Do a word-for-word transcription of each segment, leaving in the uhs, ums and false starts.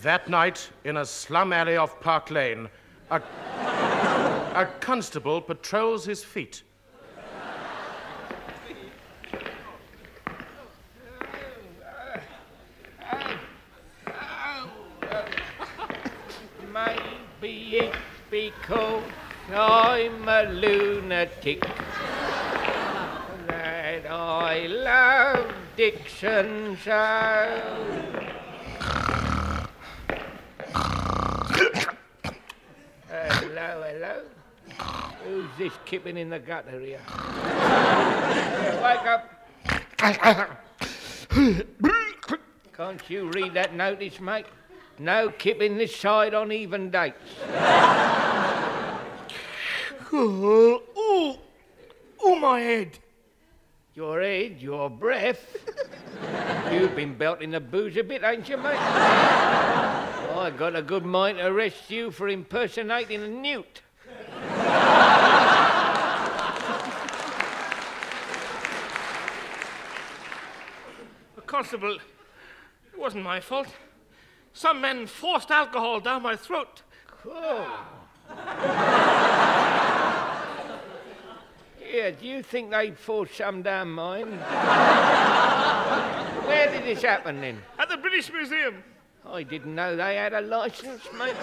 That night, in a slum alley off Park Lane, a, a constable patrols his feet. Maybe it's because I'm a lunatic that I love Dixon so. Hello, hello. Who's this kipping in the gutter here? Wake up. Can't you read that notice, mate? No kipping this side on even dates. Oh, oh, oh, my head. Your head, your breath. You've been belting the booze a bit, ain't you, mate? I got a good mind to arrest you for impersonating a newt. Constable, it wasn't my fault. Some men forced alcohol down my throat. Oh. Yeah, do you think they forced some down mine? Where did this happen, then? At the British Museum. I didn't know they had a licence, mate.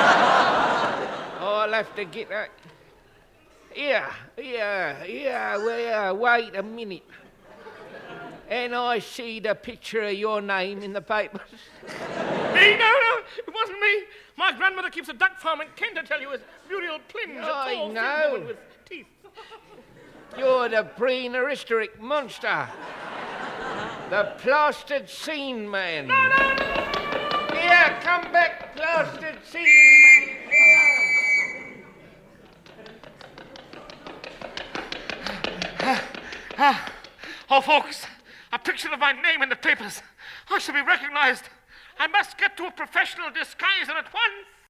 I'll have to get that. Here, here, here, where, wait a minute. And I see the picture of your name in the papers. Me? No, no, it wasn't me. My grandmother keeps a duck farm in Kent, I tell you, with Muriel Plynge, a I tall, know. thin woman with teeth. You're the prehistoric monster. The plastered scene man. No, no, no. Here, come back, plastered scene man. Ah, oh, folks, a picture of my name in the papers. I shall be recognized. I must get to a professional disguise and at once.